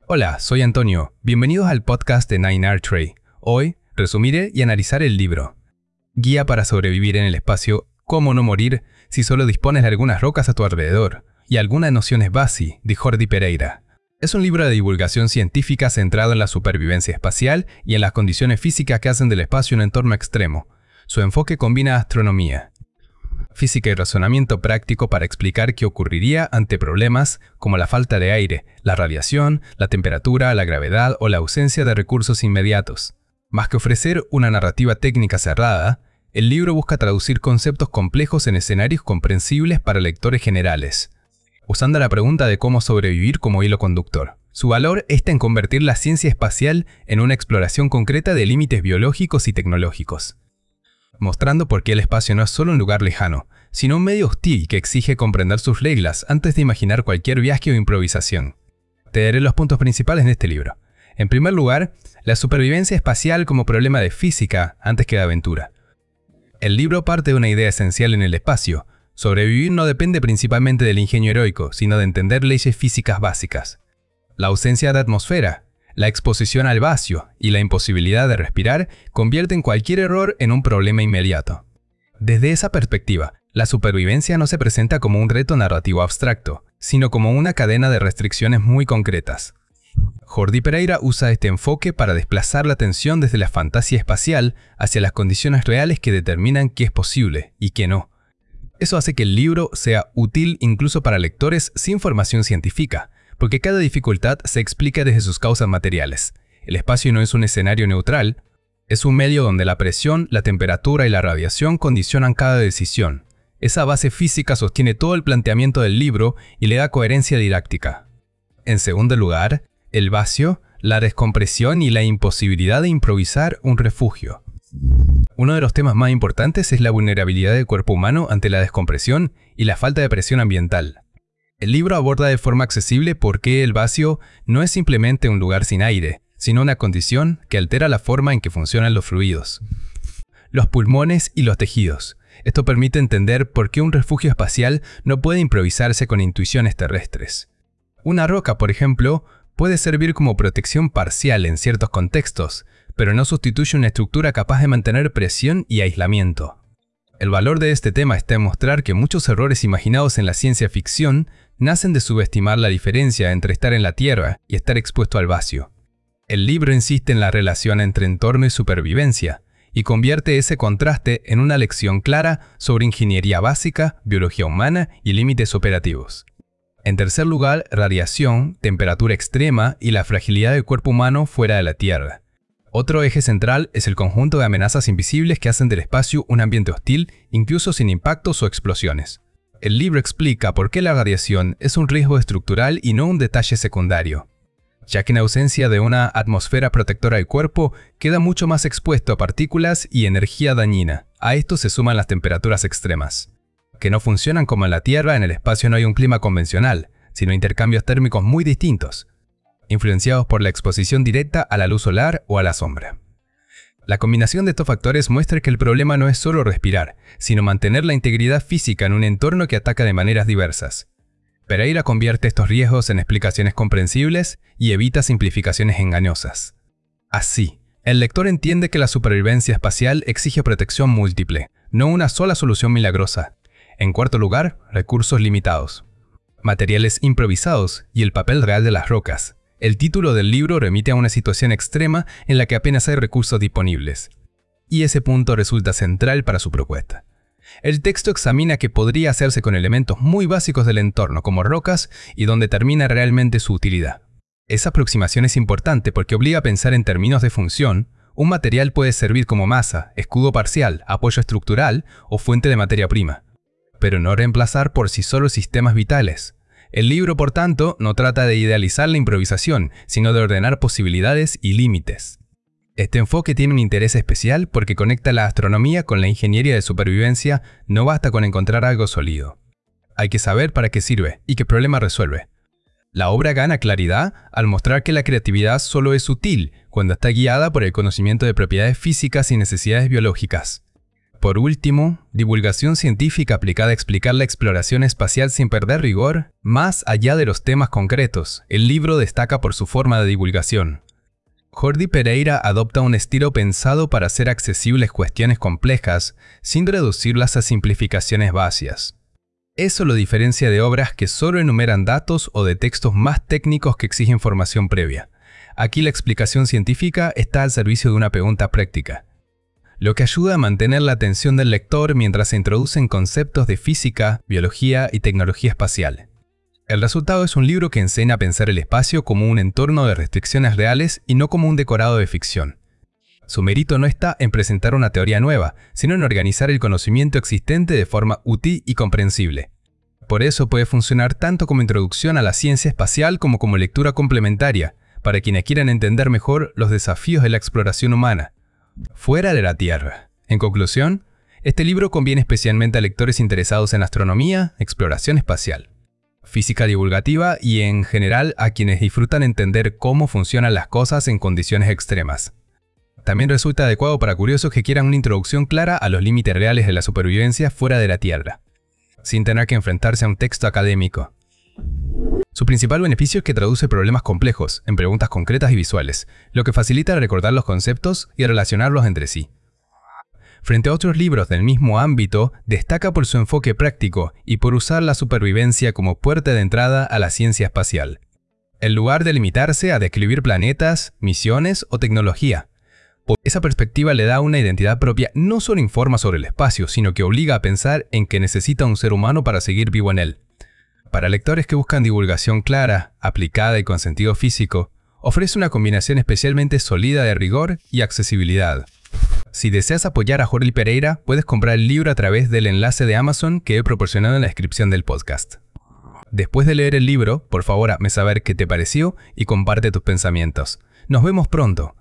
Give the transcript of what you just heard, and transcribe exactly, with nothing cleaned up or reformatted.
Hola, soy Antonio. Bienvenidos al podcast de Nine Archery. Hoy, resumiré y analizaré el libro Guía para sobrevivir en el espacio, cómo no morir si solo dispones de algunas rocas a tu alrededor, y algunas nociones básicas, de Jordi Pereira. Es un libro de divulgación científica centrado en la supervivencia espacial y en las condiciones físicas que hacen del espacio un entorno extremo. Su enfoque combina astronomía, física y razonamiento práctico para explicar qué ocurriría ante problemas como la falta de aire, la radiación, la temperatura, la gravedad o la ausencia de recursos inmediatos. Más que ofrecer una narrativa técnica cerrada, el libro busca traducir conceptos complejos en escenarios comprensibles para lectores generales, usando la pregunta de cómo sobrevivir como hilo conductor. Su valor está en convertir la ciencia espacial en una exploración concreta de límites biológicos y tecnológicos, mostrando por qué el espacio no es solo un lugar lejano, sino un medio hostil que exige comprender sus reglas antes de imaginar cualquier viaje o improvisación. Te daré los puntos principales de este libro. En primer lugar, la supervivencia espacial como problema de física antes que de aventura. El libro parte de una idea esencial en el espacio. Sobrevivir no depende principalmente del ingenio heroico, sino de entender leyes físicas básicas. La ausencia de atmósfera, la exposición al vacío y la imposibilidad de respirar convierten cualquier error en un problema inmediato. Desde esa perspectiva, la supervivencia no se presenta como un reto narrativo abstracto, sino como una cadena de restricciones muy concretas. Jordi Pereira usa este enfoque para desplazar la atención desde la fantasía espacial hacia las condiciones reales que determinan qué es posible y qué no. Eso hace que el libro sea útil incluso para lectores sin formación científica, porque cada dificultad se explica desde sus causas materiales. El espacio no es un escenario neutral, es un medio donde la presión, la temperatura y la radiación condicionan cada decisión. Esa base física sostiene todo el planteamiento del libro y le da coherencia didáctica. En segundo lugar, el vacío, la descompresión y la imposibilidad de improvisar un refugio. Uno de los temas más importantes es la vulnerabilidad del cuerpo humano ante la descompresión y la falta de presión ambiental. El libro aborda de forma accesible por qué el vacío no es simplemente un lugar sin aire, sino una condición que altera la forma en que funcionan los fluidos, los pulmones y los tejidos. Esto permite entender por qué un refugio espacial no puede improvisarse con intuiciones terrestres. Una roca, por ejemplo, puede servir como protección parcial en ciertos contextos, pero no sustituye una estructura capaz de mantener presión y aislamiento. El valor de este tema está en mostrar que muchos errores imaginados en la ciencia ficción nacen de subestimar la diferencia entre estar en la Tierra y estar expuesto al vacío. El libro insiste en la relación entre entorno y supervivencia, y convierte ese contraste en una lección clara sobre ingeniería básica, biología humana y límites operativos. En tercer lugar, radiación, temperatura extrema y la fragilidad del cuerpo humano fuera de la Tierra. Otro eje central es el conjunto de amenazas invisibles que hacen del espacio un ambiente hostil, incluso sin impactos o explosiones. El libro explica por qué la radiación es un riesgo estructural y no un detalle secundario, ya que en ausencia de una atmósfera protectora del cuerpo, queda mucho más expuesto a partículas y energía dañina. A esto se suman las temperaturas extremas, que no funcionan como en la Tierra. En el espacio no hay un clima convencional, sino intercambios térmicos muy distintos, influenciados por la exposición directa a la luz solar o a la sombra. La combinación de estos factores muestra que el problema no es solo respirar, sino mantener la integridad física en un entorno que ataca de maneras diversas. Pereira convierte estos riesgos en explicaciones comprensibles y evita simplificaciones engañosas. Así, el lector entiende que la supervivencia espacial exige protección múltiple, no una sola solución milagrosa. En cuarto lugar, recursos limitados, materiales improvisados y el papel real de las rocas. El título del libro remite a una situación extrema en la que apenas hay recursos disponibles, y ese punto resulta central para su propuesta. El texto examina qué podría hacerse con elementos muy básicos del entorno, como rocas, y donde termina realmente su utilidad. Esa aproximación es importante porque obliga a pensar en términos de función. Un material puede servir como masa, escudo parcial, apoyo estructural o fuente de materia prima, pero no reemplazar por sí solo sistemas vitales. El libro, por tanto, no trata de idealizar la improvisación, sino de ordenar posibilidades y límites. Este enfoque tiene un interés especial porque conecta la astronomía con la ingeniería de supervivencia. No basta con encontrar algo sólido. Hay que saber para qué sirve y qué problema resuelve. La obra gana claridad al mostrar que la creatividad solo es útil cuando está guiada por el conocimiento de propiedades físicas y necesidades biológicas. Por último, divulgación científica aplicada a explicar la exploración espacial sin perder rigor, más allá de los temas concretos. El libro destaca por su forma de divulgación. Jordi Pereira adopta un estilo pensado para hacer accesibles cuestiones complejas, sin reducirlas a simplificaciones vacías. Eso lo diferencia de obras que solo enumeran datos o de textos más técnicos que exigen formación previa. Aquí la explicación científica está al servicio de una pregunta práctica, lo que ayuda a mantener la atención del lector mientras se introducen conceptos de física, biología y tecnología espacial. El resultado es un libro que enseña a pensar el espacio como un entorno de restricciones reales y no como un decorado de ficción. Su mérito no está en presentar una teoría nueva, sino en organizar el conocimiento existente de forma útil y comprensible. Por eso puede funcionar tanto como introducción a la ciencia espacial como como lectura complementaria, para quienes quieran entender mejor los desafíos de la exploración humana, fuera de la Tierra. En conclusión, este libro conviene especialmente a lectores interesados en astronomía, exploración espacial, física divulgativa y en general a quienes disfrutan entender cómo funcionan las cosas en condiciones extremas. También resulta adecuado para curiosos que quieran una introducción clara a los límites reales de la supervivencia fuera de la Tierra, sin tener que enfrentarse a un texto académico. Su principal beneficio es que traduce problemas complejos en preguntas concretas y visuales, lo que facilita recordar los conceptos y relacionarlos entre sí. Frente a otros libros del mismo ámbito, destaca por su enfoque práctico y por usar la supervivencia como puerta de entrada a la ciencia espacial, en lugar de limitarse a describir planetas, misiones o tecnología. Esa perspectiva le da una identidad propia, no solo informa sobre el espacio, sino que obliga a pensar en que necesita un ser humano para seguir vivo en él. Para lectores que buscan divulgación clara, aplicada y con sentido físico, ofrece una combinación especialmente sólida de rigor y accesibilidad. Si deseas apoyar a Jordi Pereira, puedes comprar el libro a través del enlace de Amazon que he proporcionado en la descripción del podcast. Después de leer el libro, por favor hazme saber qué te pareció y comparte tus pensamientos. Nos vemos pronto.